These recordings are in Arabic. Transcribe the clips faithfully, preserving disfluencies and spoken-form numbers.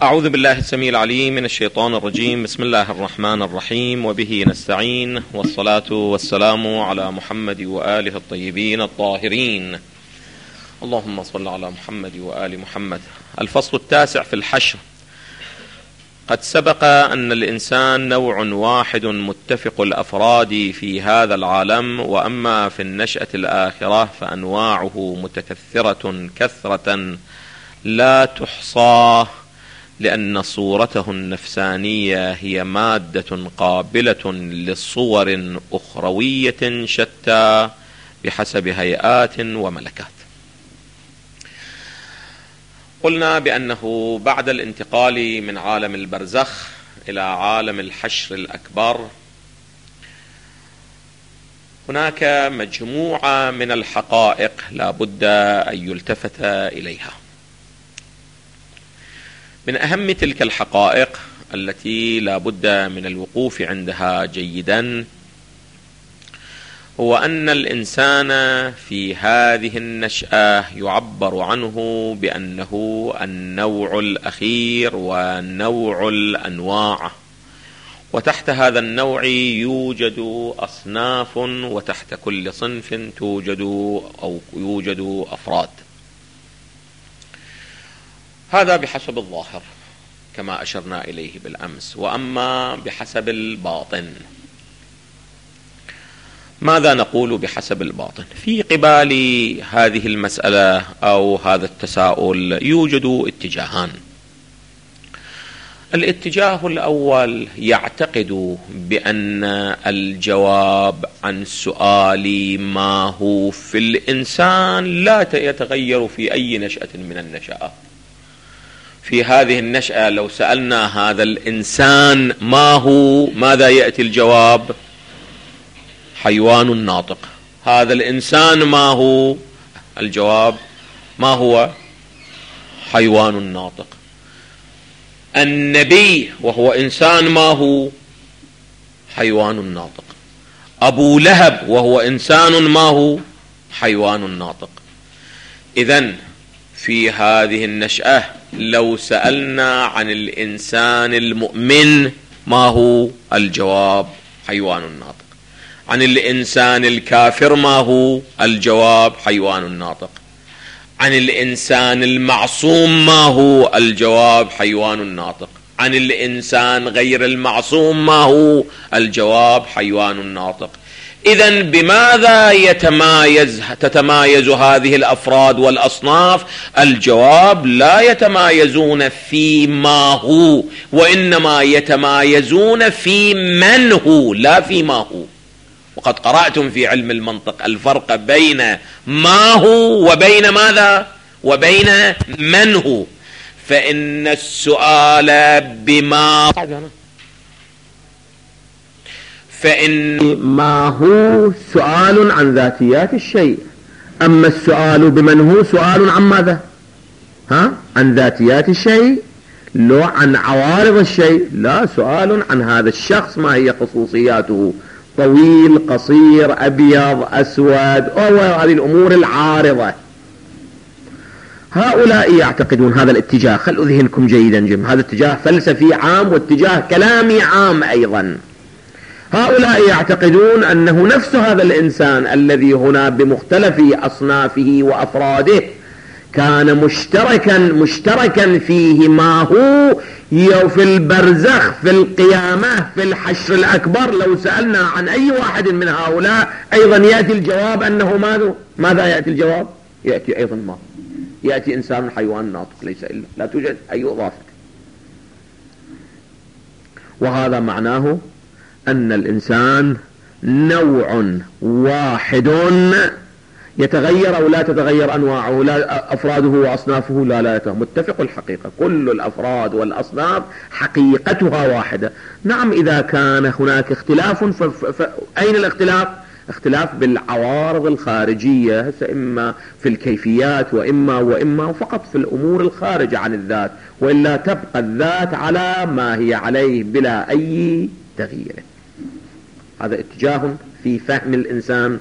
أعوذ بالله السميع العليم من الشيطان الرجيم. بسم الله الرحمن الرحيم، وبه نستعين، والصلاة والسلام على محمد وآله الطيبين الطاهرين. اللهم صل على محمد وآل محمد. الفصل التاسع في الحشر. قد سبق أن الإنسان نوع واحد متفق الأفراد في هذا العالم، وأما في النشأة الآخرة فأنواعه متكثرة كثرة لا تحصى، لأن صورته النفسانية هي مادة قابلة لصور أخروية شتى بحسب هيئات وملكات. قلنا بأنه بعد الانتقال من عالم البرزخ إلى عالم الحشر الأكبر هناك مجموعة من الحقائق لا بد أن يلتفت إليها. من أهم تلك الحقائق التي لا بد من الوقوف عندها جيدا هو أن الإنسان في هذه النشأة يعبر عنه بأنه النوع الأخير ونوع الأنواع، وتحت هذا النوع يوجد أصناف، وتحت كل صنف توجد أو يوجد أفراد. هذا بحسب الظاهر كما أشرنا إليه بالأمس. وأما بحسب الباطن، ماذا نقول بحسب الباطن؟ في قبال هذه المسألة أو هذا التساؤل يوجد اتجاهان. الاتجاه الأول يعتقد بأن الجواب عن سؤال ما هو في الإنسان لا يتغير في أي نشأة من النشآت. في هذه النشأة لو سألنا هذا الإنسان ما هو، ماذا يأتي الجواب؟ حيوان ناطق. هذا الإنسان ما هو؟ الجواب ما هو؟ حيوان ناطق. النبي وهو إنسان ما هو؟ حيوان ناطق. أبو لهب وهو إنسان ما هو؟ حيوان ناطق. إذن في هذه النشأة لو سألنا عن الإنسان المؤمن ما هو؟ الجواب حيوان ناطق. عن الإنسان الكافر ما هو؟ الجواب حيوان ناطق. عن الإنسان المعصوم ما هو؟ الجواب حيوان ناطق. عن الإنسان غير المعصوم ما هو؟ الجواب حيوان ناطق. إذن بماذا يتمايز تتمايز هذه الأفراد والأصناف؟ الجواب لا يتمايزون في ما هو، وإنما يتمايزون في من هو لا في ما هو. وقد قرأتم في علم المنطق الفرق بين ما هو وبين ماذا؟ وبين من هو. فإن السؤال بما فإن ما هو سؤال عن ذاتيات الشيء، أما السؤال بمن هو سؤال عن ماذا؟ ها؟ عن ذاتيات الشيء، لو عن عوارض الشيء. لا، سؤال عن هذا الشخص، ما هي خصوصياته؟ طويل، قصير، أبيض، أسود، أو هذه الأمور العارضة. هؤلاء يعتقدون هذا الاتجاه. خلوا ذهنكم جيدا جم. هذا اتجاه فلسفي عام واتجاه كلامي عام أيضا. هؤلاء يعتقدون أنه نفس هذا الإنسان الذي هنا بمختلف أصنافه وأفراده كان مشتركا مشتركا فيه ما هو في البرزخ، في القيامة، في الحشر الأكبر. لو سألنا عن أي واحد من هؤلاء أيضا يأتي الجواب أنه ماذا؟ ماذا يأتي الجواب؟ يأتي أيضا ما يأتي إنسان حيوان ناطق، ليس إلا، لا توجد أي إضافة. وهذا معناه أن الإنسان نوع واحد يتغير أو لا تتغير أنواعه، لا أفراده وأصنافه لا لا يتغير. متفق الحقيقة، كل الأفراد والأصناف حقيقتها واحدة. نعم، إذا كان هناك اختلاف فأين الاختلاف؟ اختلاف بالعوارض الخارجية، إما في الكيفيات وإما وإما فقط في الأمور الخارجة عن الذات، وإلا تبقى الذات على ما هي عليه بلا أي تغيير. هذا اتجاه في فهم الإنسان.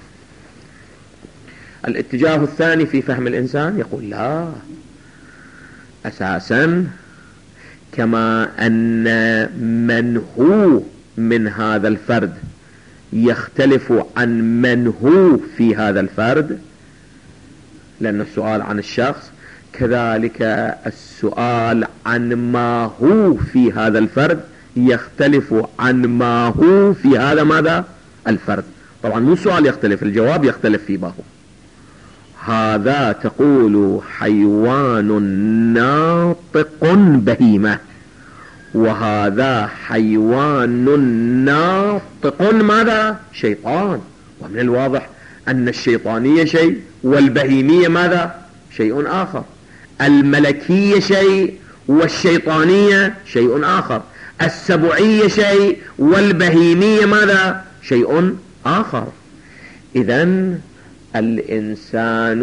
الاتجاه الثاني في فهم الإنسان يقول لا، أساسا كما أن من هو من هذا الفرد يختلف عن من هو في هذا الفرد، لأن السؤال عن الشخص، كذلك السؤال عن ما هو في هذا الفرد يختلف عن ما هو في هذا ماذا الفرد. طبعا مو السؤال يختلف، الجواب يختلف في ما هو. هذا تقول حيوان ناطق بهيمة، وهذا حيوان ناطق ماذا شيطان. ومن الواضح أن الشيطانية شيء والبهيمية ماذا شيء آخر، الملكية شيء والشيطانية شيء آخر، السبعية شيء والبهيمية ماذا شيء آخر. إذن الإنسان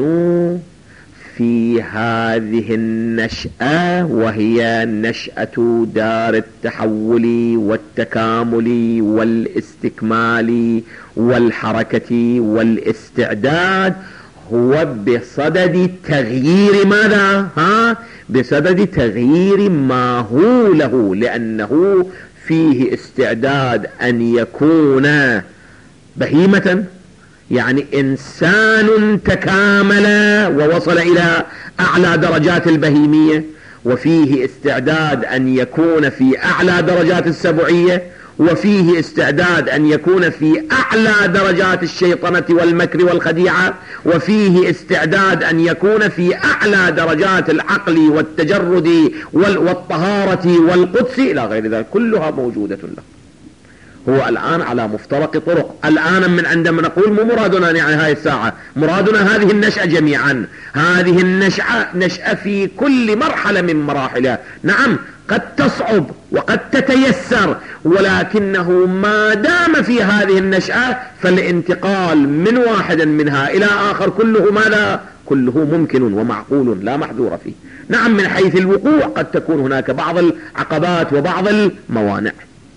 في هذه النشأة، وهي نشأة دار التحول والتكامل والاستكمال والحركة والاستعداد، هو بصدد تغيير ماذا؟ ها؟ بصدد تغيير ما هو له، لأنه فيه استعداد أن يكون بهيمة، يعني إنسان تكامل ووصل إلى أعلى درجات البهيمية، وفيه استعداد أن يكون في أعلى درجات السبعية، وفيه استعداد أن يكون في أعلى درجات الشيطنة والمكر والخديعة، وفيه استعداد أن يكون في أعلى درجات العقل والتجرد والطهارة والقدس إلى غير ذلك، كلها موجودة له. هو الآن على مفترق طرق. الآن من عندما نقول مو مرادنا يعني هاي الساعة، مرادنا هذه النشأة جميعا، هذه النشأة نشأة في كل مرحلة من مراحلها. نعم قد تصعب وقد تتيسر، ولكنه ما دام في هذه النشأة فالانتقال من واحد منها إلى آخر كله ماذا؟ كله ممكن ومعقول لا محذور فيه. نعم من حيث الوقوع قد تكون هناك بعض العقبات وبعض الموانع.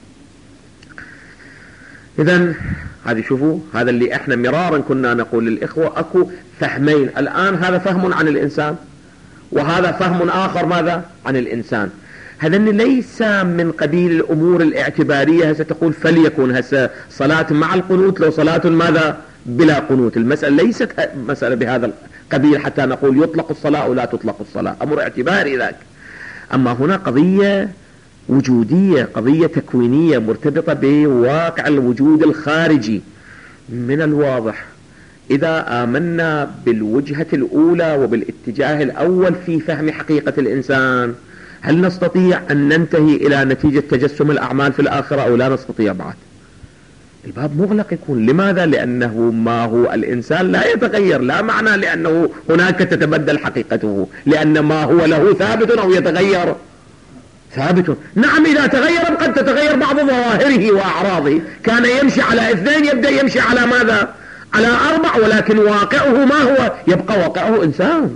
إذن هذه شوفوا، هذا اللي احنا مرارا كنا نقول للإخوة أكو فهمين الآن، هذا فهم عن الإنسان وهذا فهم آخر ماذا عن الإنسان. هذا ليس من قبيل الأمور الاعتبارية، هسه تقول فليكن هسه صلاة مع القنوت لو صلاة ماذا بلا قنوت. المسألة ليست مسألة بهذا القبيل حتى نقول يطلق الصلاة أو لا تطلق الصلاة، أمر اعتباري ذاك. أما هنا قضية وجودية، قضية تكوينية مرتبطة بواقع الوجود الخارجي. من الواضح إذا آمنا بالوجهة الأولى وبالاتجاه الأول في فهم حقيقة الإنسان، هل نستطيع أن ننتهي إلى نتيجة تجسم الأعمال في الآخرة أو لا نستطيع بعد؟ الباب مغلق يكون. لماذا؟ لأنه ما هو الإنسان لا يتغير، لا معنى لأنه هناك تتبدل حقيقته، لأن ما هو له ثابت أو يتغير ثابت. نعم إذا تغير قد تتغير بعض ظواهره وأعراضه، كان يمشي على اثنين يبدأ يمشي على ماذا؟ على أربع، ولكن واقعه ما هو؟ يبقى واقعه إنسان.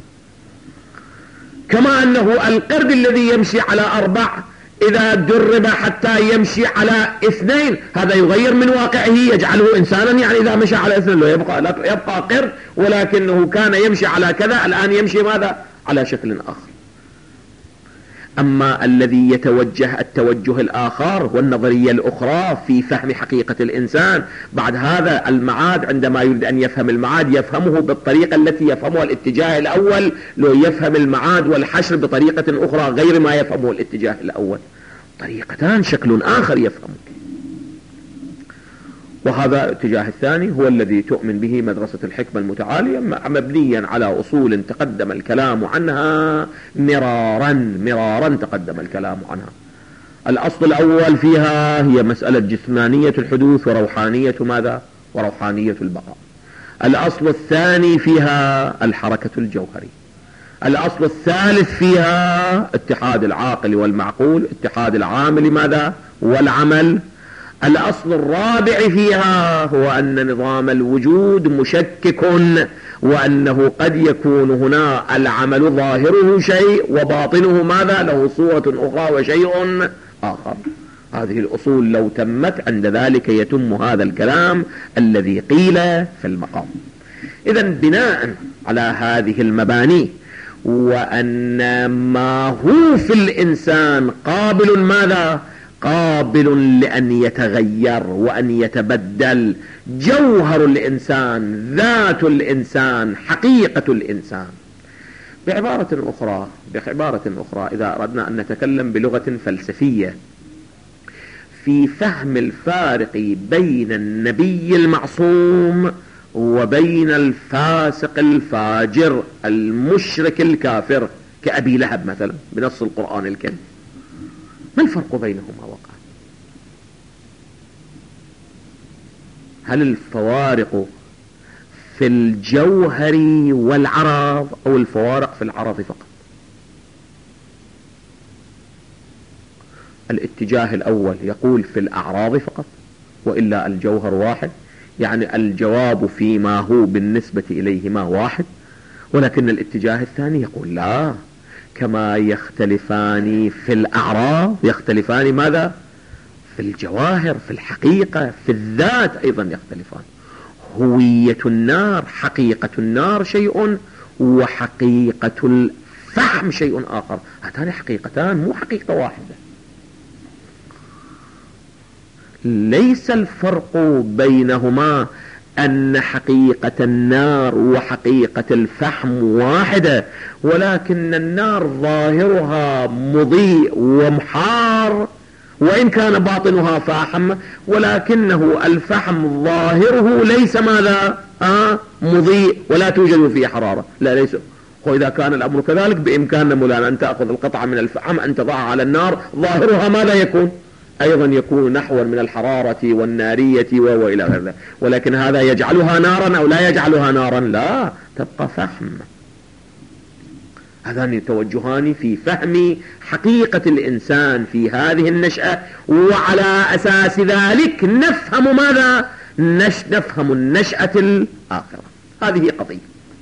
كما أنه القرد الذي يمشي على أربع إذا درب حتى يمشي على اثنين هذا يغير من واقعه يجعله إنسانا، يعني إذا مشى على اثنين لا يبقى, لا يبقى قرد، ولكنه كان يمشي على كذا الآن يمشي ماذا؟ على شكل آخر. أما الذي يتوجه التوجه الآخر والنظرية الأخرى في فهم حقيقة الإنسان، بعد هذا المعاد عندما يريد أن يفهم المعاد يفهمه بالطريقة التي يفهمها الاتجاه الأول، لو يفهم المعاد والحشر بطريقة أخرى غير ما يفهمه الاتجاه الأول، طريقتان شكل آخر يفهمه. وهذا الاتجاه الثاني هو الذي تؤمن به مدرسة الحكمة المتعالية، مبنيا على أصول تقدم الكلام عنها مرارا مرارا تقدم الكلام عنها. الأصل الأول فيها هي مسألة جسمانية الحدوث وروحانية ماذا؟ وروحانية البقاء. الأصل الثاني فيها الحركة الجوهرية. الأصل الثالث فيها اتحاد العاقل والمعقول، اتحاد العامل ماذا؟ والعمل. الأصل الرابع فيها هو أن نظام الوجود مشكك، وأنه قد يكون هنا العمل ظاهره شيء وباطنه ماذا؟ له صورة أخرى وشيء آخر. هذه الأصول لو تمت عند ذلك يتم هذا الكلام الذي قيل في المقام. إذن بناء على هذه المباني وأن ما هو في الإنسان قابل ماذا؟ قابل لأن يتغير وأن يتبدل. جوهر الإنسان، ذات الإنسان، حقيقة الإنسان. بعبارة أخرى بعبارة أخرى إذا أردنا أن نتكلم بلغة فلسفية في فهم الفارق بين النبي المعصوم وبين الفاسق الفاجر المشرك الكافر كأبي لهب مثلا بنص القرآن الكريم، ما الفرق بينهما وقع؟ هل الفوارق في الجوهر والعرض أو الفوارق في العرض فقط؟ الاتجاه الأول يقول في الأعراض فقط وإلا الجوهر واحد، يعني الجواب فيما هو بالنسبة إليهما واحد. ولكن الاتجاه الثاني يقول لا، كما يختلفان في الأعراض يختلفان ماذا؟ في الجواهر، في الحقيقة، في الذات أيضا يختلفان. هوية النار، حقيقة النار شيء وحقيقة الفحم شيء آخر، هاتان حقيقتان مو حقيقة واحدة. ليس الفرق بينهما أن حقيقة النار وحقيقة الفحم واحدة، ولكن النار ظاهرها مضيء ومحار وإن كان باطنها فاحم، ولكنه الفحم ظاهره ليس ماذا؟ آه مضيء ولا توجد فيه حرارة. لا ليس. وإذا كان الأمر كذلك بإمكاننا مولانا أن تأخذ القطعة من الفحم أن تضعها على النار، ظاهرها ماذا يكون؟ أيضا يكون نحوا من الحرارة والنارية وإلى غير ذلك. ولكن هذا يجعلها نارا أو لا يجعلها نارا؟ لا، تبقى فحم. هذان توجهان في فهم حقيقة الإنسان في هذه النشأة، وعلى أساس ذلك نفهم ماذا؟ نش نفهم النشأة الآخرة. هذه قضية.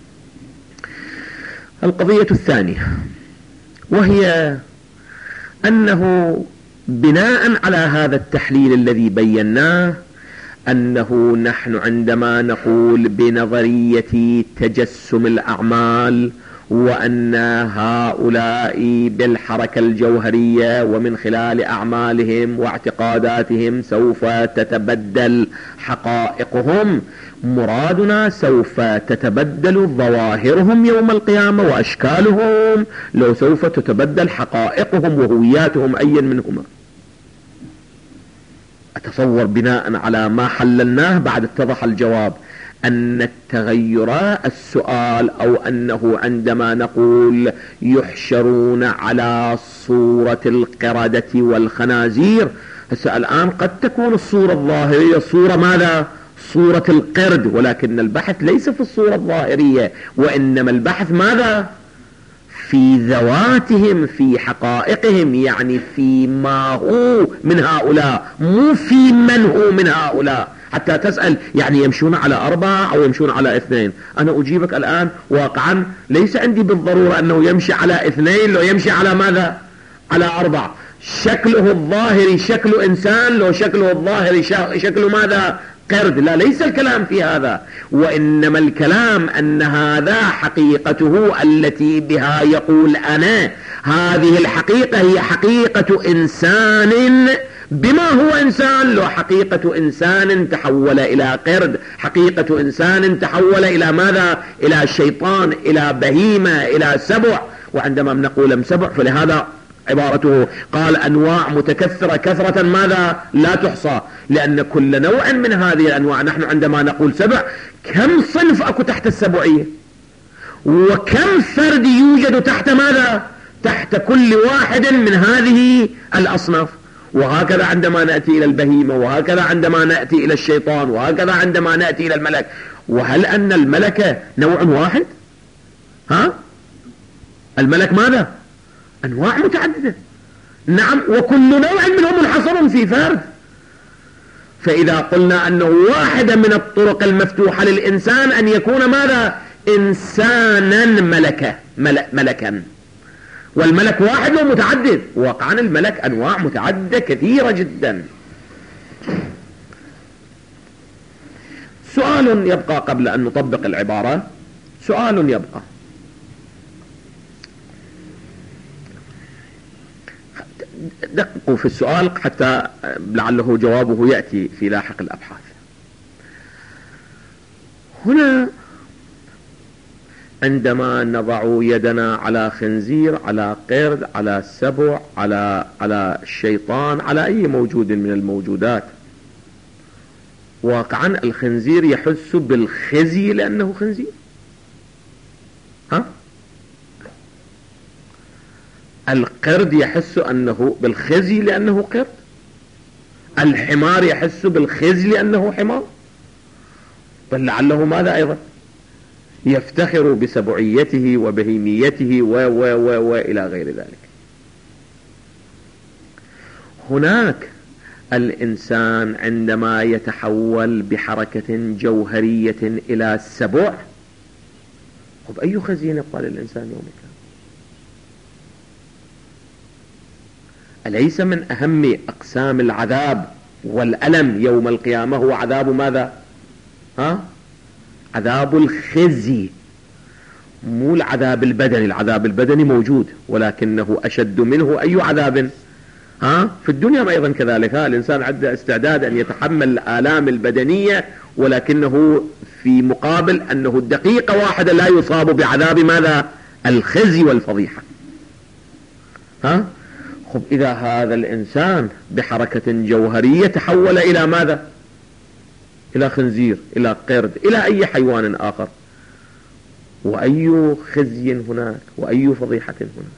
القضية الثانية وهي أنه بناء على هذا التحليل الذي بيناه، أنه نحن عندما نقول بنظرية تجسم الأعمال وأن هؤلاء بالحركة الجوهرية ومن خلال أعمالهم واعتقاداتهم سوف تتبدل حقائقهم، مرادنا سوف تتبدل ظواهرهم يوم القيامة وأشكالهم، لو سوف تتبدل حقائقهم وهوياتهم أي منهما. أتصور بناء على ما حللناه بعد اتضح الجواب أن التغيرات السؤال أو أنه عندما نقول يحشرون على صورة القردة والخنازير، هسه الآن قد تكون الصورة الظاهرية صورة ماذا؟ صورة القرد، ولكن البحث ليس في الصورة الظاهرية، وإنما البحث ماذا؟ في ذواتهم، في حقائقهم، يعني في ما هو من هؤلاء، مو في من هو من هؤلاء. حتى تسأل يعني يمشون على أربعة أو يمشون على اثنين، أنا أجيبك الآن واقعا ليس عندي بالضرورة أنه يمشي على اثنين، لو يمشي على ماذا؟ على أربعة. شكله الظاهري شكل إنسان، لو شكله الظاهري شكله ماذا؟ قرد. لا، ليس الكلام في هذا، وإنما الكلام أن هذا حقيقته التي بها يقول أنا. هذه الحقيقة هي حقيقة إنسان بما هو إنسان، لو حقيقة إنسان تحول إلى قرد، حقيقة إنسان تحول إلى ماذا؟ إلى شيطان، إلى بهيمة، إلى سبع. وعندما نقول لم سبع فلهذا عبارته قال أنواع متكثرة كثرة ماذا؟ لا تحصى، لأن كل نوع من هذه الأنواع، نحن عندما نقول سبع كم صنف أكو تحت السبعية، وكم فرد يوجد تحت ماذا؟ تحت كل واحد من هذه الأصناف. وهكذا عندما نأتي إلى البهيمة، وهكذا عندما نأتي إلى الشيطان، وهكذا عندما نأتي إلى الملك. وهل أن الملك نوع واحد؟ ها؟ الملك ماذا؟ أنواع متعددة. نعم، وكل نوع منهم منحصر في فرد. فإذا قلنا أنه واحدة من الطرق المفتوحة للإنسان أن يكون ماذا؟ إنسانا ملكا ملكا. والملك واحد ومتعدد، واقعا الملك أنواع متعددة كثيرة جدا. سؤال يبقى قبل أن نطبق العبارة، سؤال يبقى: دققوا في السؤال حتى لعله جوابه يأتي في لاحق الأبحاث. هنا عندما نضع يدنا على خنزير، على قرد، على سبع، على على الشيطان، على أي موجود من الموجودات، واقعا الخنزير يحس بالخزي لأنه خنزير؟ ها؟ القرد يحس أنه بالخزي لأنه قرد؟ الحمار يحس بالخزي لأنه حمار؟ بل لعله ماذا أيضا يفتخر بسبعيته وبهيميته و و و و إلى غير ذلك. هناك الإنسان عندما يتحول بحركة جوهرية إلى السبع، طب أي خزي يبقى للإنسان يوم القيامة؟ أليس من أهم أقسام العذاب والألم يوم القيامة هو عذاب ماذا؟ ها؟ عذاب الخزي، مو العذاب البدني. العذاب البدني موجود ولكنه أشد منه أي عذاب؟ ها؟ في الدنيا أيضا كذلك، ها؟ الإنسان عنده استعداد أن يتحمل الآلام البدنية، ولكنه في مقابل أنه دقيقة واحدة لا يصاب بعذاب ماذا؟ الخزي والفضيحة. ها؟ خب إذا هذا الإنسان بحركة جوهرية تحول إلى ماذا؟ إلى خنزير، إلى قرد، إلى أي حيوان آخر، وأي خزي هناك وأي فضيحة هناك.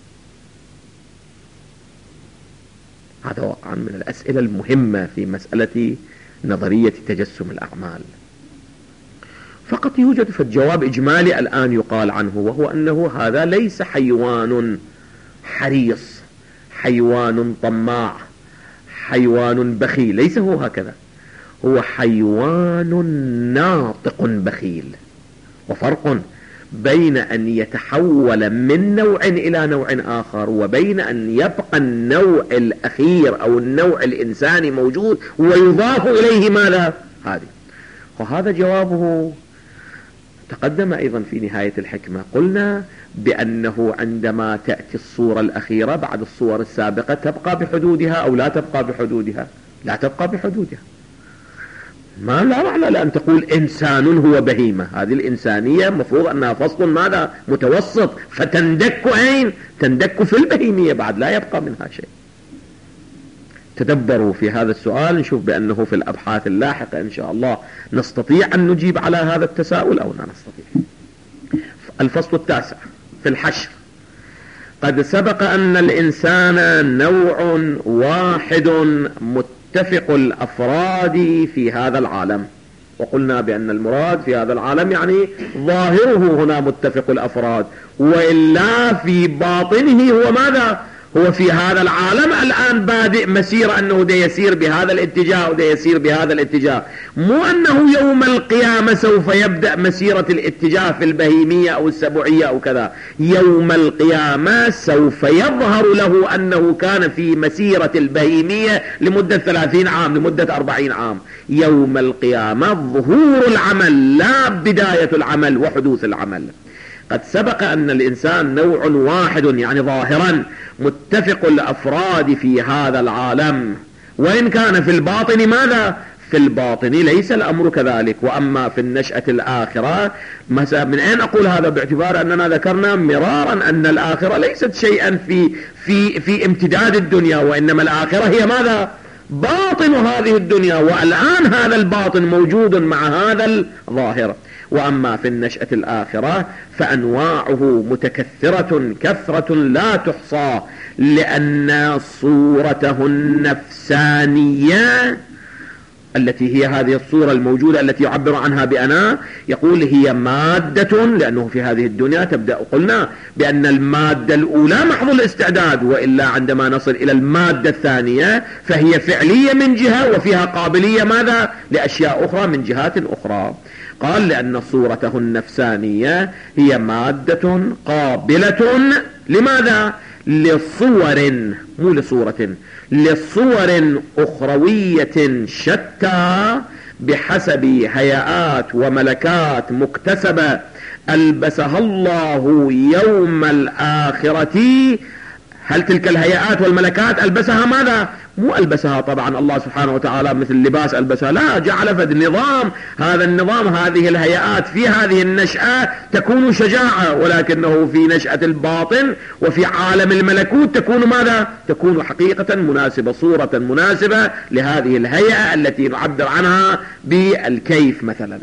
هذا واقعا من الأسئلة المهمة في مسألة نظرية تجسم الأعمال. فقط يوجد في الجواب إجمالي الآن يقال عنه، وهو أنه هذا ليس حيوان حريص، حيوان طماع، حيوان بخيل، ليس هو هكذا، هو حيوان ناطق بخيل. وفرق بين أن يتحول من نوع إلى نوع آخر، وبين أن يبقى النوع الأخير أو النوع الإنساني موجود ويضاف إليه ماذا؟ هذه. وهذا جوابه تقدم أيضا في نهاية الحكمة. قلنا بأنه عندما تأتي الصورة الأخيرة بعد الصور السابقة تبقى بحدودها أو لا تبقى بحدودها؟ لا تبقى بحدودها. ما لا معنى لأن تقول إنسان هو بهيمة، هذه الإنسانية مفروض أنها فصل ماذا؟ متوسط، فتندك أين؟ تندك في البهيمية بعد، لا يبقى منها شيء. تدبروا في هذا السؤال، نشوف بأنه في الأبحاث اللاحقة إن شاء الله نستطيع أن نجيب على هذا التساؤل أو لا نستطيع. الفصل التاسع في الحشر. قد سبق أن الإنسان نوع واحد متفق الأفراد في هذا العالم، وقلنا بأن المراد في هذا العالم يعني ظاهره هنا متفق الأفراد، وإلا في باطنه هو ماذا؟ هو في هذا العالم الآن بادئ مسيرة أنه ده يسير بهذا الاتجاه وده يسير بهذا الاتجاه، مو أنه يوم القيامة سوف يبدأ مسيرة الاتجاه في البهيمية أو السبعية أو كذا. يوم القيامة سوف يظهر له أنه كان في مسيرة البهيمية لمدة ثلاثين عام، لمدة أربعين عام. يوم القيامة ظهور العمل لا بداية العمل وحدوث العمل. قد سبق أن الإنسان نوع واحد يعني ظاهرا متفق الأفراد في هذا العالم، وإن كان في الباطن ماذا؟ في الباطن ليس الأمر كذلك. وأما في النشأة الآخرة، من أين أقول هذا؟ باعتبار أننا ذكرنا مرارا أن الآخرة ليست شيئا في, في, في امتداد الدنيا، وإنما الآخرة هي ماذا؟ باطن هذه الدنيا، والآن هذا الباطن موجود مع هذا الظاهر. وأما في النشأة الآخرة فأنواعه متكثرة كثرة لا تحصى، لأن صورته النفسانية التي هي هذه الصورة الموجودة التي يعبر عنها بأنا، يقول هي مادة، لأنه في هذه الدنيا تبدأ، قلنا بأن المادة الأولى محض الاستعداد، وإلا عندما نصل إلى المادة الثانية فهي فعلية من جهة وفيها قابلية ماذا؟ لأشياء أخرى من جهات أخرى. قال لأن صورته النفسانية هي مادة قابلة لماذا؟ لصور، مو لصورة، لصور أخروية شتى بحسب هيئات وملكات مكتسبة ألبسها الله يوم الآخرة هل تلك الهيئات والملكات ألبسها ماذا؟ مو ألبسها طبعا الله سبحانه وتعالى مثل لباس ألبسها، لا، جعل فد نظام، هذا النظام هذه الهيئات في هذه النشأة تكون شجاعة، ولكنه في نشأة الباطن وفي عالم الملكوت تكون ماذا؟ تكون حقيقة مناسبة، صورة مناسبة لهذه الهيئة التي نعبر عنها بالكيف مثلا.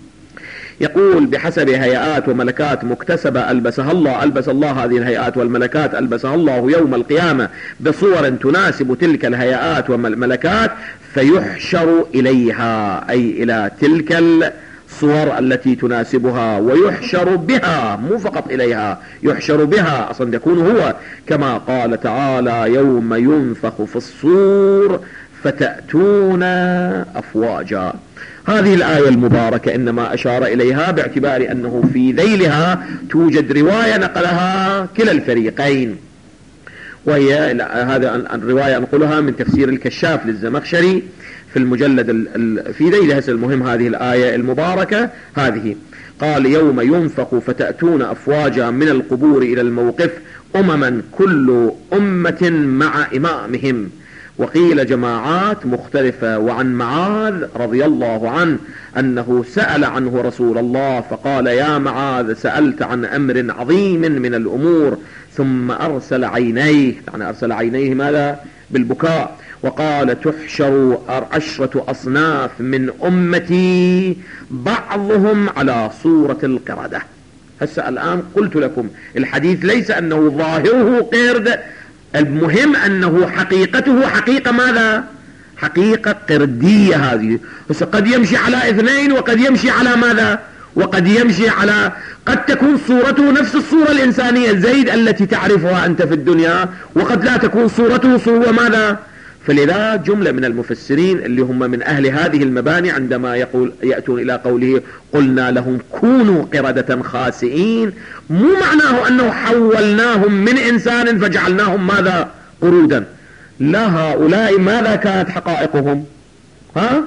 يقول بحسب هيئات وملكات مكتسبة ألبسها الله، ألبس الله هذه الهيئات والملكات ألبسها الله يوم القيامة بصور تناسب تلك الهيئات والملكات، فيحشر إليها أي إلى تلك الصور التي تناسبها، ويحشر بها، مو فقط إليها، يحشر بها أصلا يكون هو، كما قال تعالى يوم ينفخ في الصور فتأتون أفواجا. هذه الآية المباركة إنما أشار إليها باعتبار أنه في ذيلها توجد رواية نقلها كلا الفريقين، وهي هذا الرواية أنقلها من تفسير الكشاف للزمخشري في المجلد في ذيلها. المهم هذه الآية المباركة هذه قال يوم ينفخ فتأتون أفواجا من القبور إلى الموقف أمما كل أمة مع إمامهم، وقيل جماعات مختلفة. وعن معاذ رضي الله عنه أنه سأل عنه رسول الله فقال يا معاذ سألت عن أمر عظيم من الأمور، ثم أرسل عينيه، يعني أرسل عينيه ماذا؟ بالبكاء، وقال تحشر عشرة أصناف من أمتي بعضهم على صورة القردة. هسه الآن قلت لكم الحديث ليس أنه ظاهره قرد، المهم أنه حقيقته حقيقة ماذا؟ حقيقة قردية. هذه بس قد يمشي على اثنين وقد يمشي على ماذا؟ وقد يمشي على، قد تكون صورته نفس الصورة الإنسانية زيد التي تعرفها أنت في الدنيا، وقد لا تكون صورته صورة ماذا؟ فلذا جملة من المفسرين اللي هم من أهل هذه المباني عندما يقول يأتون إلى قوله قلنا لهم كونوا قردة خاسئين، مو معناه أنه حولناهم من إنسان فجعلناهم ماذا؟ قرودا. لا، هؤلاء ماذا كانت حقائقهم؟ ها؟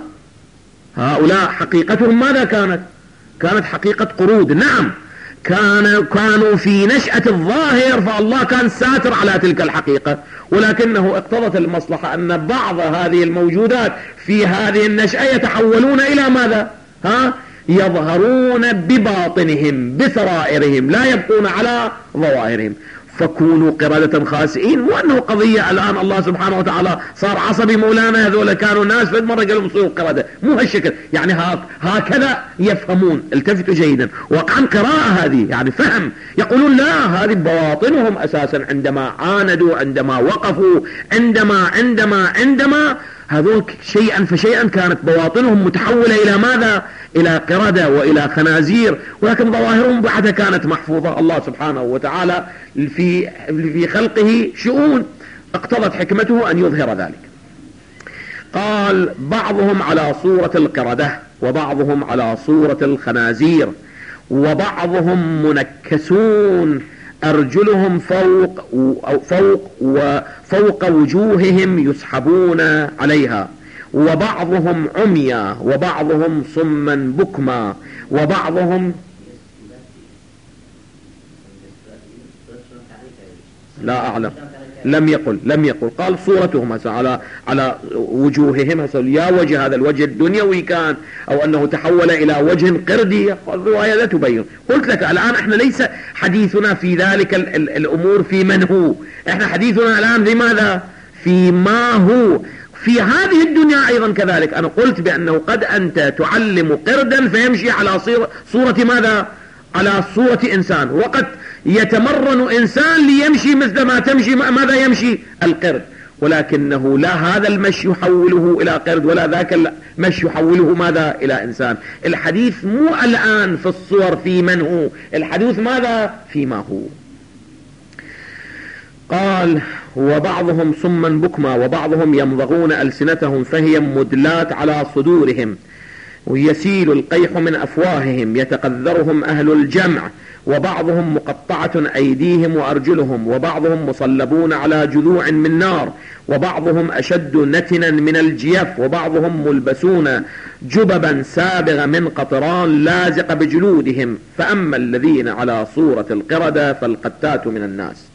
هؤلاء حقيقتهم ماذا كانت؟ كانت حقيقة قرود. نعم، كان كانوا في نشأة الظاهر فالله كان ساتر على تلك الحقيقة، ولكنه اقتضت المصلحة أن بعض هذه الموجودات في هذه النشأة يتحولون إلى ماذا؟ ها؟ يظهرون بباطنهم بسرائرهم، لا يبقون على ظواهرهم. فكونوا قردة خاسئين، مو أنه قضية الآن الله سبحانه وتعالى صار عصبي مولانا هذول كانوا ناس فد مرة قالوا صيروا قردة، مو هالشكل، يعني هكذا يفهمون. التفتوا جيدا، وقعا قراءة هذه يعني فهم، يقولون لا، هذه بواطنهم أساسا عندما عاندوا، عندما وقفوا، عندما عندما عندما هذول شيئا فشيئا كانت بواطنهم متحولة إلى ماذا؟ إلى قردة وإلى خنازير، ولكن ظواهرهم بعدها كانت محفوظة. الله سبحانه وتعالى في في خلقه شؤون اقتضت حكمته أن يظهر ذلك. قال بعضهم على صورة القردة، وبعضهم على صورة الخنازير، وبعضهم منكسون أرجلهم فوق فوق وفوق وجوههم يسحبون عليها، وبعضهم عميا، وبعضهم صما بكما، وبعضهم لا أعلم، لم يقل لم يقل قال صورتهم على على وجوههم، يا وجه هذا الوجه الدنيوي كان، أو أنه تحول إلى وجه قردي، الرواية لا تبين. قلت لك الآن احنا ليس حديثنا في ذلك ال ال الأمور في من هو، احنا حديثنا الآن لماذا؟ في ما هو في هذه الدنيا أيضا كذلك. أنا قلت بأنه قد أنت تعلم قردا فيمشي على صورة ماذا؟ على صورة إنسان، وقد يتمرن إنسان ليمشي مثل ما تمشي ماذا يمشي القرد، ولكنه لا هذا المشي يحوله إلى قرد ولا ذاك المشي يحوله ماذا؟ إلى إنسان. الحديث مو الآن في الصور في من هو، الحديث ماذا؟ فيما هو. قال وبعضهم صما بكما، وبعضهم يمضغون ألسنتهم فهي مدلات على صدورهم، ويسيل القيح من أفواههم يتقذرهم أهل الجمع، وبعضهم مقطعة أيديهم وأرجلهم، وبعضهم مصلبون على جذوع من نار، وبعضهم أشد نتنا من الجيف، وبعضهم ملبسون جببا سابغ من قطران لازق بجلودهم، فأما الذين على صورة القردة فالقتات من الناس،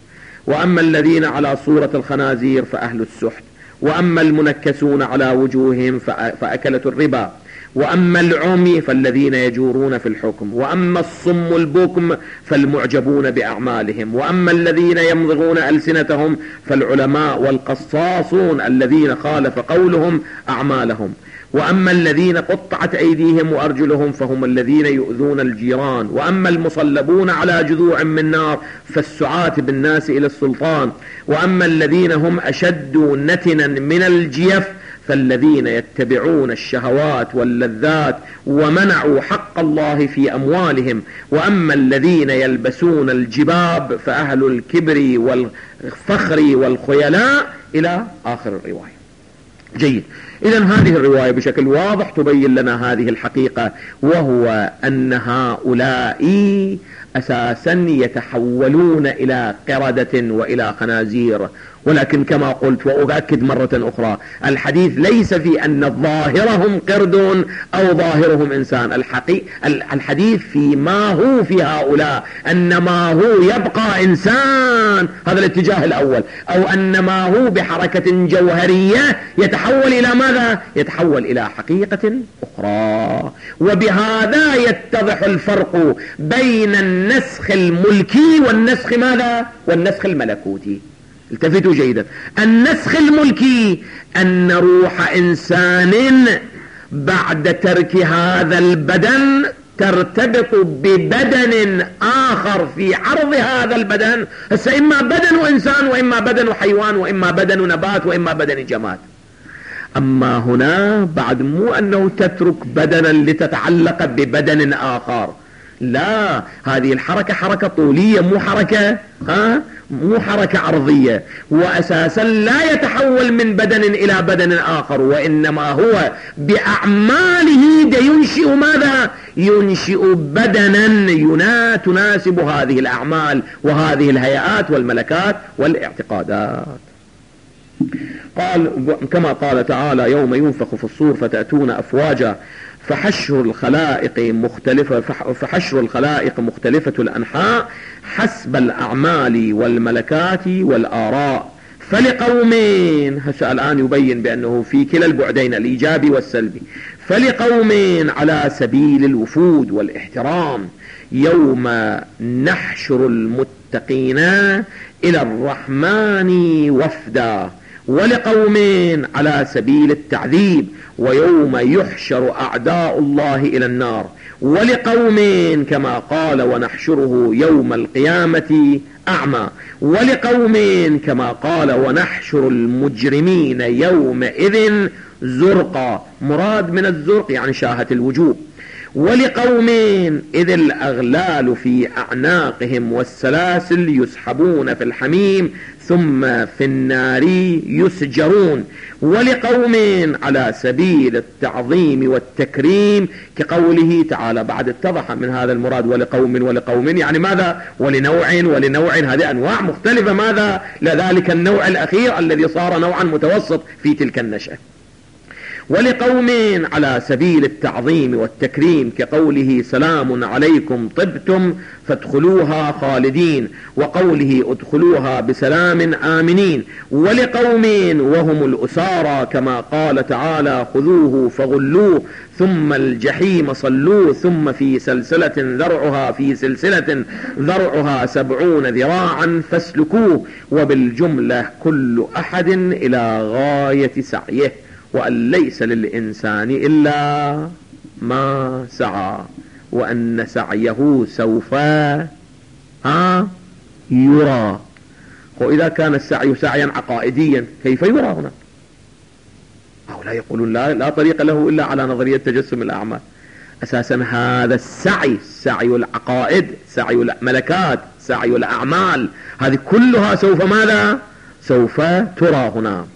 وأما الذين على صورة الخنازير فأهل السحت، وأما المنكسون على وجوههم فأكلة الربا، وأما العمي فالذين يجورون في الحكم، وأما الصم البكم فالمعجبون بأعمالهم، وأما الذين يمضغون ألسنتهم فالعلماء والقصاصون الذين خالف قولهم أعمالهم، وأما الذين قطعت أيديهم وأرجلهم فهم الذين يؤذون الجيران، وأما المصلبون على جذوع من نار فالسعاة بالناس إلى السلطان، وأما الذين هم أشد نتنا من الجيف فالذين يتبعون الشهوات واللذات ومنعوا حق الله في أموالهم، وأما الذين يلبسون الجباب فأهل الكبر والفخر والخيلاء إلى آخر الرواية. جيد. إذن هذه الرواية بشكل واضح تبين لنا هذه الحقيقة، وهو أن هؤلاء أساسا يتحولون إلى قردة وإلى خنازير. ولكن كما قلت وأؤكد مرة أخرى، الحديث ليس في أن ظاهرهم قرد أو ظاهرهم إنسان، الحقيقة الحديث في ما هو في هؤلاء، أن ما هو يبقى إنسان، هذا الاتجاه الأول، أو أن ما هو بحركة جوهرية يتحول إلى ماذا؟ يتحول إلى حقيقة أخرى. وبهذا يتضح الفرق بين النسخ الملكي والنسخ ماذا؟ والنسخ الملكوتي. التفتوا جيدا. النسخ الملكي أن روح إنسان بعد ترك هذا البدن ترتبط ببدن آخر في عرض هذا البدن، هسه إما بدن إنسان وإما بدن حيوان وإما بدن نبات وإما بدن جماد. أما هنا بعد مو أنه تترك بدنا لتتعلق ببدن آخر، لا، هذه الحركة حركة طولية، مو حركة ها مو حركة عرضية، وأساسا لا يتحول من بدن إلى بدن آخر، وإنما هو بأعماله دا ينشئ ماذا؟ ينشئ بدنا ينا تناسب هذه الأعمال وهذه الهيئات والملكات والاعتقادات. قال كما قال تعالى: يوم ينفخ في الصور فتأتون أفواجا فحشر الخلائق مختلفة فحشر الخلائق مختلفة الأنحاء حسب الأعمال والملكات والآراء فلقومين، هسه الآن يبين بأنه في كلا البعدين الإيجابي والسلبي، فلقومين على سبيل الوفود والاحترام يوم نحشر المتقين إلى الرحمن وفدا، ولقومين على سبيل التعذيب ويوم يحشر أعداء الله إلى النار، ولقومين كما قال ونحشره يوم القيامة أعمى، ولقومين كما قال ونحشر المجرمين يومئذ زرقا، مراد من الزرق يعني شاهة الوجوه، ولقومين إذ الأغلال في أعناقهم والسلاسل يسحبون في الحميم ثم في النار يسجرون، ولقومين على سبيل التعظيم والتكريم كقوله تعالى. بعد اتضح من هذا المراد ولقوم ولقوم يعني ماذا؟ ولنوع ولنوع، هذه أنواع مختلفة، ماذا؟ لذلك النوع الأخير الذي صار نوعا متوسط في تلك النشأة. ولقومين على سبيل التعظيم والتكريم كقوله سلام عليكم طبتم فادخلوها خالدين، وقوله ادخلوها بسلام آمنين، ولقومين وهم الأسارى كما قال تعالى خذوه فغلوه ثم الجحيم صلوه ثم في سلسلة ذرعها في سلسلة ذرعها سبعون ذراعا فاسلكوه، وبالجملة كل أحد إلى غاية سعيه، وأن ليس للإنسان إلا ما سعى، وأن سعيه سوف ها يرى. وإذا كان السعي سعيا عقائديا كيف يرى هنا؟ هؤلاء يقولون لا, لا طريق له إلا على نظرية تجسم الأعمال. أساسا هذا السعي، سعي العقائد، سعي الملكات، سعي الأعمال، هذه كلها سوف ماذا؟ سوف ترى هنا،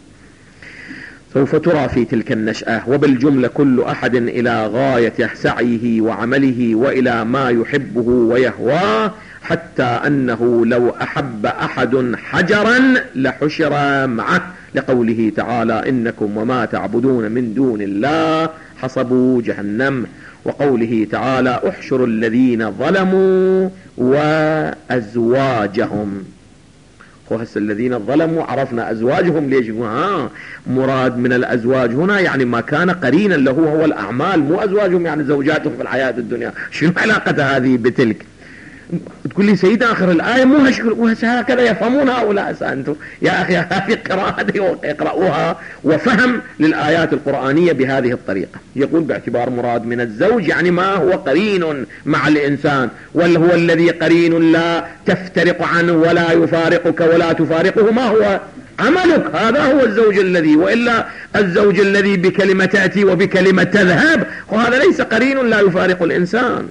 سوف ترى في تلك النشأة. وبالجملة كل أحد إلى غاية سعيه وعمله وإلى ما يحبه ويهواه، حتى أنه لو أحب أحد حجرا لحشر معه، لقوله تعالى إنكم وما تعبدون من دون الله حصبوا جهنم، وقوله تعالى احشروا الذين ظلموا وأزواجهم. وهسه الذين ظلموا عرفنا أزواجهم ليش؟ ها مراد من الأزواج هنا يعني ما كان قرينا له هو الأعمال، مو أزواجهم يعني زوجاتهم في الحياة الدنيا. شنو علاقة هذه بتلك؟ تقول لي سيد آخر الآية مو هكذا يفهمون هؤلاء. أنتم يا أخي هذه قراءة يقرأوها وفهم للآيات القرآنية بهذه الطريقة. يقول باعتبار مراد من الزوج يعني ما هو قرين مع الإنسان، ولا هو الذي قرين لا تفترق عنه ولا يفارقك ولا تفارقه، ما هو عملك، هذا هو الزوج الذي، وإلا الزوج الذي بكلمة تأتي وبكلمة تذهب، وهذا ليس قرين لا يفارق الإنسان.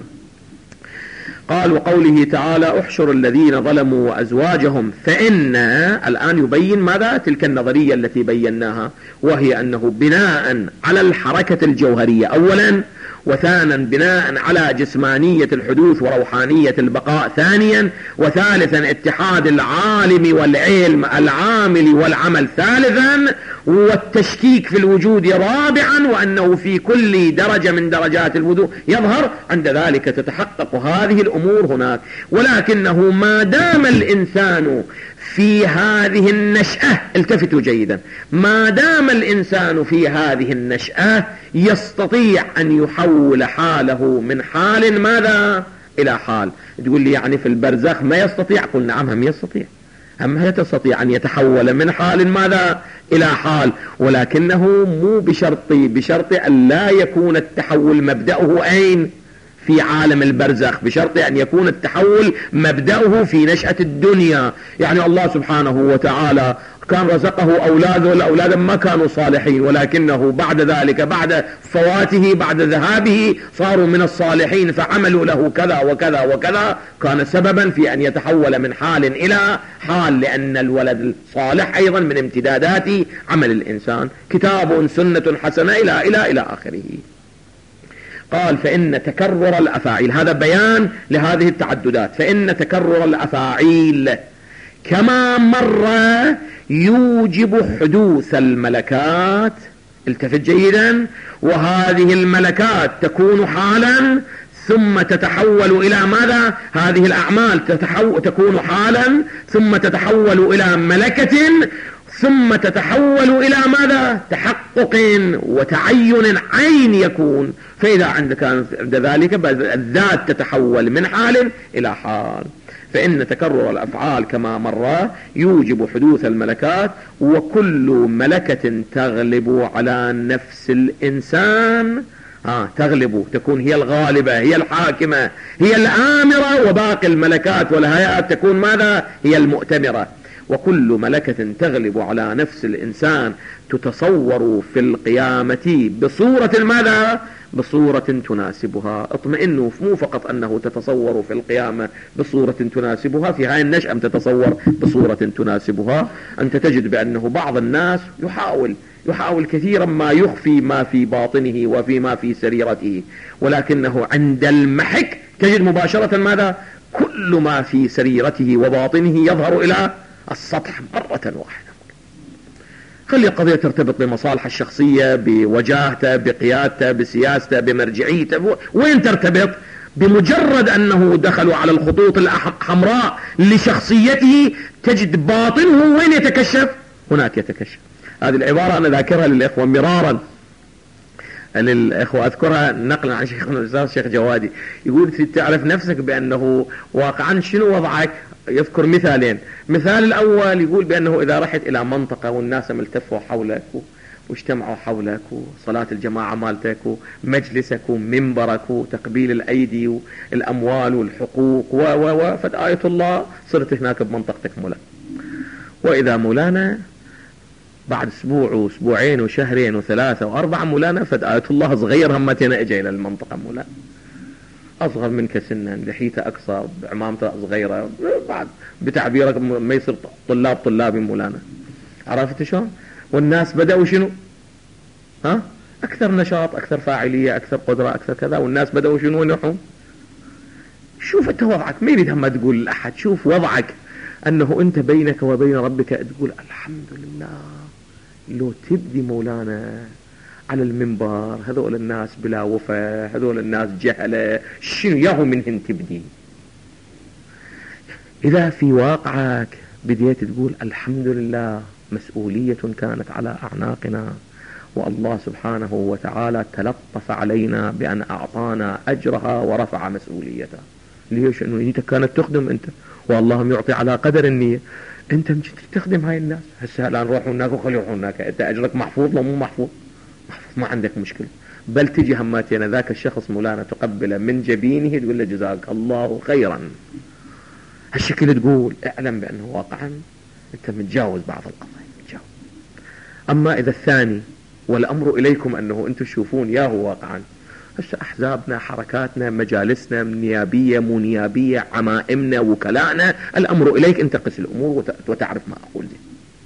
قال وقوله تعالى احشر الذين ظلموا وأزواجهم، فإن الآن يبين ماذا؟ تلك النظرية التي بيناها، وهي أنه بناء على الحركة الجوهرية أولا، وثانيا بناء على جسمانية الحدوث وروحانية البقاء ثانيا، وثالثا اتحاد العالم والعلم العامل والعمل ثالثا، والتشكيك في الوجود رابعا، وأنه في كل درجة من درجات الوجود يظهر، عند ذلك تتحقق هذه الأمور هناك. ولكنه ما دام الإنسان في هذه النشأة، التفتوا جيدا، ما دام الإنسان في هذه النشأة يستطيع أن يحول حاله من حال ماذا إلى حال. تقول لي يعني في البرزخ ما يستطيع؟ قل نعم هم يستطيع، هم يستطيع أن يتحول من حال ماذا إلى حال، ولكنه مو بشرط بشرط أن لا يكون التحول مبدأه أين؟ في عالم البرزخ، بشرط أن يكون التحول مبدأه في نشأة الدنيا. يعني الله سبحانه وتعالى كان رزقه أولاده، الأولاد ما كانوا صالحين، ولكنه بعد ذلك بعد فواته بعد ذهابه صاروا من الصالحين، فعملوا له كذا وكذا وكذا، كان سببا في أن يتحول من حال إلى حال، لأن الولد الصالح أيضا من امتدادات عمل الإنسان، كتاب سنة حسنة إلى إلى إلى آخره. قال فإن تكرر الأفاعيل، هذا بيان لهذه التعددات، فإن تكرر الأفاعيل كما مر يوجب حدوث الملكات، التفت جيدا، وهذه الملكات تكون حالا ثم تتحول إلى ماذا؟ هذه الأعمال تتحول تكون حالا ثم تتحول إلى ملكة ثم تتحول إلى ماذا؟ تحقق وتعين عين يكون. فإذا عندك عند ذلك الذات تتحول من حال إلى حال. فإن تكرر الأفعال كما مر يوجب حدوث الملكات، وكل ملكة تغلب على نفس الإنسان، آه تغلب، تكون هي الغالبة، هي الحاكمة، هي الآمرة، وباقي الملكات والهيئات تكون ماذا؟ هي المؤتمرة. وكل ملكة تغلب على نفس الإنسان تتصور في القيامة بصورة ماذا؟ بصورة تناسبها. اطمئنوا، مو فقط أنه تتصور في القيامة بصورة تناسبها، في هاي النشأة تتصور بصورة تناسبها. أنت تجد بأنه بعض الناس يحاول يحاول كثيرا ما يخفي ما في باطنه وفي ما في سريرته، ولكنه عند المحك تجد مباشرة ماذا؟ كل ما في سريرته وباطنه يظهر إلى السطح مرة واحدة. خلي القضية ترتبط بمصالح الشخصية، بوجاهته، بقيادته، بسياسته، بمرجعيته. وين ترتبط؟ بمجرد أنه دخلوا على الخطوط الحمراء لشخصيته تجد باطنه وين يتكشف؟ هناك يتكشف. هذه العبارة أنا ذاكرها للإخوة مرارا، للإخوة أذكرها نقلا عن شيخنا الأستاذ الشيخ جوادي، يقول تعرف نفسك بأنه واقعا شنو وضعك؟ يذكر مثالين. مثال الأول يقول بأنه إذا رحت إلى منطقة والناس ملتفوا حولك واجتمعوا حولك، وصلاة الجماعة مالتك ومجلسك ومنبرك وتقبيل الأيدي والأموال والحقوق و و و فد آية الله، صرت هناك بمنطقتك مولانا. وإذا مولانا بعد أسبوع وأسبوعين وشهرين وثلاثة وأربعة مولانا فد آية الله صغير همتنا إجا إلى المنطقة مولانا، أصغر منك سنا، لحيته أقصر، بعمامته صغيرة، بعد بتعبيرك ما يصير طلاب طلابي مولانا. عرفت شلون؟ والناس بدأوا شنو؟ ها؟ أكثر نشاط، أكثر فاعلية، أكثر قدرة، أكثر كذا، والناس بدأوا شنو ينحون؟ شوف أنت وضعك، ما يريد هم تقول لأحد، شوف وضعك أنه أنت بينك وبين ربك تقول الحمد لله. لو تبدي مولانا على المنبر هذول الناس بلا وفاء، هذول الناس جهلة، شنو ياهو منهن تبدي؟ إذا في واقعك بديت تقول الحمد لله مسؤولية كانت على أعناقنا، والله سبحانه وتعالى تلطف علينا بأن أعطانا أجرها ورفع مسؤوليتها. ليش؟ أنه نيتك كانت تخدم أنت، والله يعطي على قدر النية. أنت مش تخدم هاي الناس، هسه الآن روحوا هناك وخليوا هناك، أنت أجرك محفوظ لو مو محفوظ؟ محفوظ، ما عندك مشكلة. بل تجي هماتنا ذاك الشخص مولانا تقبله من جبينه تقول له جزاك الله خيرا. هالشكل تقول اعلم بأنه واقعا أنت متجاوز بعض القضايا، متجاوز. أما إذا الثاني والأمر إليكم أنه أنتم تشوفون يا هو واقعا، هسه أحزابنا، حركاتنا، مجالسنا، نيابية مو نيابية، عمائمنا، وكلائنا، الأمر إليك أنت قس الأمور وتعرف ما أقول دي.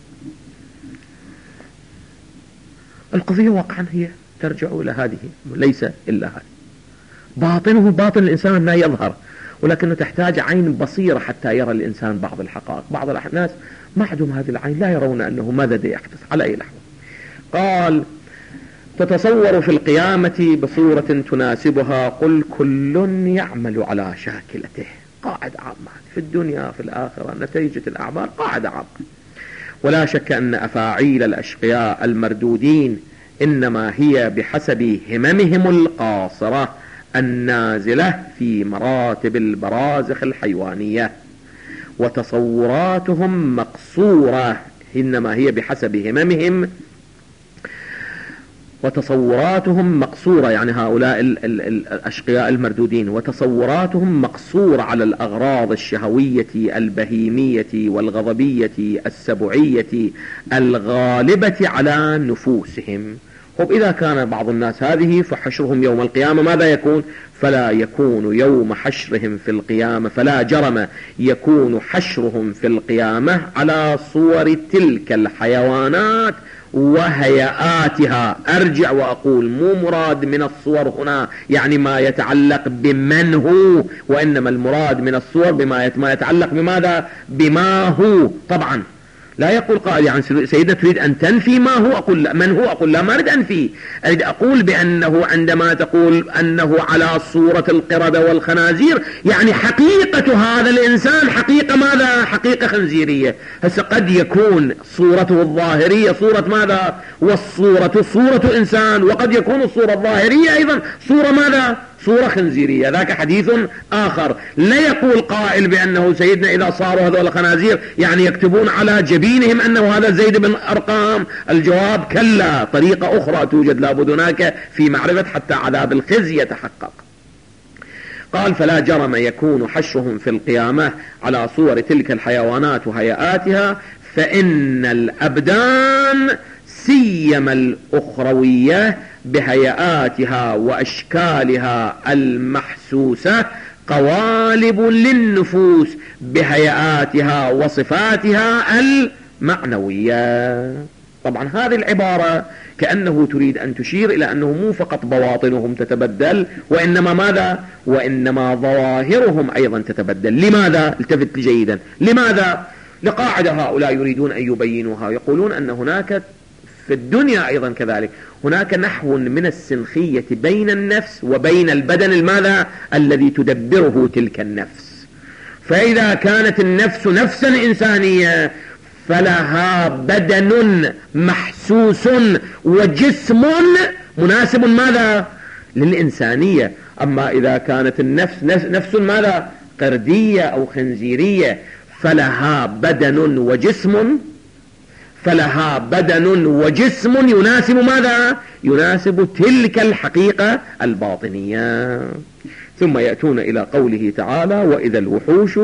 القضية واقعا هي ترجع إلى هذه، ليس إلا هذه. باطنه باطن الإنسان ما يظهر، ولكنه تحتاج عين بصيرة حتى يرى الإنسان بعض الحقائق. بعض الناس ما عندهم هذه العين، لا يرون أنه ماذا دي يحدث على أي لحظة. قال تتصور في القيامة بصورة تناسبها، قل كل يعمل على شاكلته. قاعدة عامة في الدنيا في الآخرة، نتيجة الأعمال قاعدة عامة. ولا شك أن أفاعيل الأشقياء المردودين إنما هي بحسب هممهم القاصرة النازلة في مراتب البرازخ الحيوانية، وتصوراتهم مقصورة، إنما هي بحسب هممهم وتصوراتهم مقصورة، يعني هؤلاء ال ال ال الأشقياء المردودين، وتصوراتهم مقصورة على الأغراض الشهوية البهيمية والغضبية السبعية الغالبة على نفوسهم. طب إذا كان بعض الناس هذه فحشرهم يوم القيامة ماذا يكون؟ فلا يكون يوم حشرهم في القيامة، فلا جرم يكون حشرهم في القيامة على صور تلك الحيوانات وهيئاتها. أرجع وأقول مو مراد من الصور هنا يعني ما يتعلق بمن هو، وإنما المراد من الصور بما يتعلق بماذا؟ بما هو. طبعا لا يقول قائل يعني سيدنا تريد أن تنفي ما هو، أقول لا. من هو؟ أقول لا، ما أريد أنفي، أريد أقول بأنه عندما تقول أنه على صورة القردة والخنازير يعني حقيقة هذا الإنسان حقيقة ماذا؟ حقيقة خنزيرية. هسه قد يكون صورته الظاهرية صورة ماذا؟ والصورة صورة إنسان، وقد يكون الصورة الظاهرية أيضا صورة ماذا؟ صورة خنزيرية. ذاك حديث آخر. لا يقول قائل بأنه سيدنا إذا صاروا هذول الخنازير يعني يكتبون على جبينهم أنه هذا زيد بن أرقام. الجواب كلا، طريقة أخرى توجد لابد هناك في معرفة حتى عذاب الخزي يتحقق. قال فلا جرم يكون حشرهم في القيامة على صور تلك الحيوانات وهيئاتها، فإن الأبدان سيما الأخروية بهيئاتها وأشكالها المحسوسة قوالب للنفوس بهيئاتها وصفاتها المعنوية. طبعا هذه العبارة كأنه تريد أن تشير إلى أنه مو فقط بواطنهم تتبدل، وإنما ماذا؟ وإنما ظواهرهم أيضا تتبدل. لماذا؟ التفت جيدا. لماذا؟ لقاعدة هؤلاء يريدون أن يبينوها، يقولون أن هناك في الدنيا أيضا كذلك هناك نحو من السنخية بين النفس وبين البدن الماذا؟ الذي تدبره تلك النفس. فإذا كانت النفس نفسا إنسانية فلها بدن محسوس وجسم مناسب ماذا؟ للإنسانية. أما إذا كانت النفس نفس ماذا؟ قردية أو خنزيرية فلها بدن وجسم فلها بدن وجسم يناسب ماذا؟ يناسب تلك الحقيقة الباطنية. ثم يأتون إلى قوله تعالى وإذا الوحوش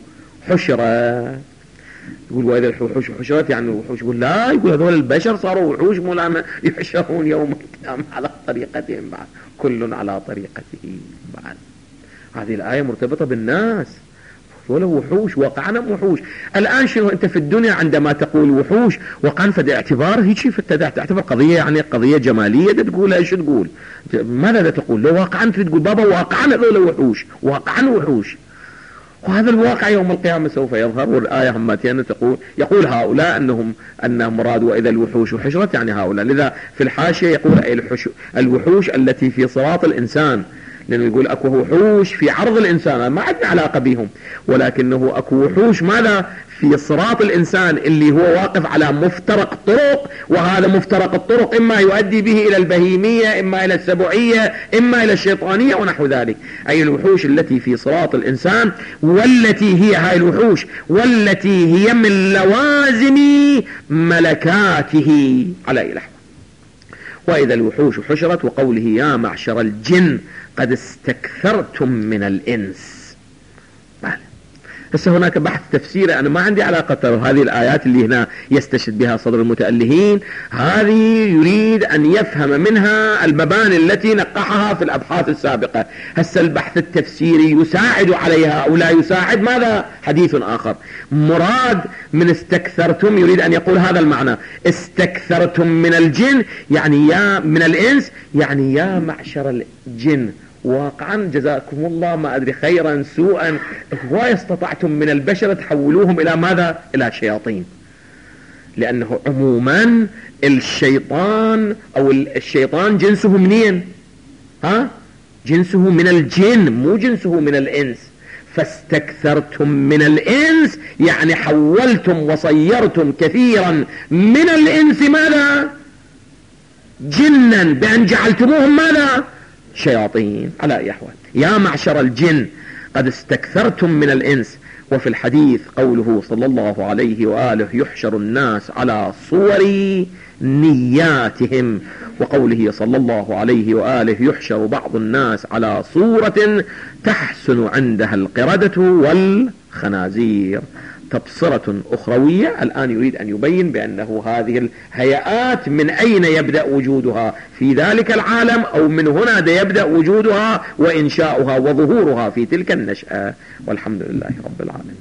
حشرت. يقول وإذا الوحوش حشرت يعني الوحوش، يقول لا، يقول هذول البشر صاروا وحوش مولانا يحشرون يوم القيامة على طريقتهم بعد، كل على طريقته بعد. هذه الآية مرتبطة بالناس، ولا وحوش واقعنا وحوش. الآن شنو أنت في الدنيا عندما تقول وحوش واقعا فد اعتبار هيك تعتبر قضية يعني قضية جمالية تقول ايش تقول؟ ماذا تقول؟ لو واقعا تقول بابا واقعا هذول وحوش، واقعا وحوش، وهذا الواقع يوم القيامة سوف يظهر. والآية همتين تقول يقول هؤلاء أنهم أنهم مراد وإذا الوحوش حشرت يعني هؤلاء. لذا في الحاشية يقول الوحوش التي في صراط الإنسان، لأنه يقول أكو وحوش في عرض الإنسان ما عندنا علاقة بهم، ولكنه أكو وحوش ماذا في صراط الإنسان اللي هو واقف على مفترق طرق، وهذا مفترق الطرق إما يؤدي به إلى البهيمية، إما إلى السبوعية، إما إلى الشيطانية ونحو ذلك. أي الوحوش التي في صراط الإنسان، والتي هي هاي الوحوش والتي هي من لوازم ملكاته على أي لحظة. وإذا الوحوش حشرت، وقوله يا معشر الجن قد استكثرتم من الإنس. هسه هناك بحث تفسيري أنا ما عندي علاقة، هذه الآيات اللي هنا يستشهد بها صدر المتألهين هذه يريد أن يفهم منها المباني التي نقحها في الأبحاث السابقة. هسه البحث التفسيري يساعد عليها أو لا يساعد، ماذا حديث آخر. مراد من استكثرتم يريد أن يقول هذا المعنى، استكثرتم من الجن يعني يا من الإنس يعني يا معشر الجن. واقعا جزاكم الله ما أدري خيرا سوءا، هواي استطعتم من البشر تحولوهم إلى ماذا؟ إلى شياطين. لأنه عموما الشيطان أو الشيطان جنسه منين؟ ها؟ جنسه من الجن مو جنسه من الإنس. فاستكثرتم من الإنس يعني حولتم وصيرتم كثيرا من الإنس ماذا؟ جنا، بأن جعلتموهم ماذا؟ شياطين على أي أحوال. يا معشر الجن قد استكثرتم من الإنس. وفي الحديث قوله صلى الله عليه وآله يحشر الناس على صور نياتهم، وقوله صلى الله عليه وآله يحشر بعض الناس على صورة تحسن عندها القردة والخنازير. تبصرة أخروية. الآن يريد أن يبين بأنه هذه الهيئات من أين يبدأ وجودها في ذلك العالم، أو من هنا يبدأ وجودها وإنشاؤها وظهورها في تلك النشأة. والحمد لله رب العالمين.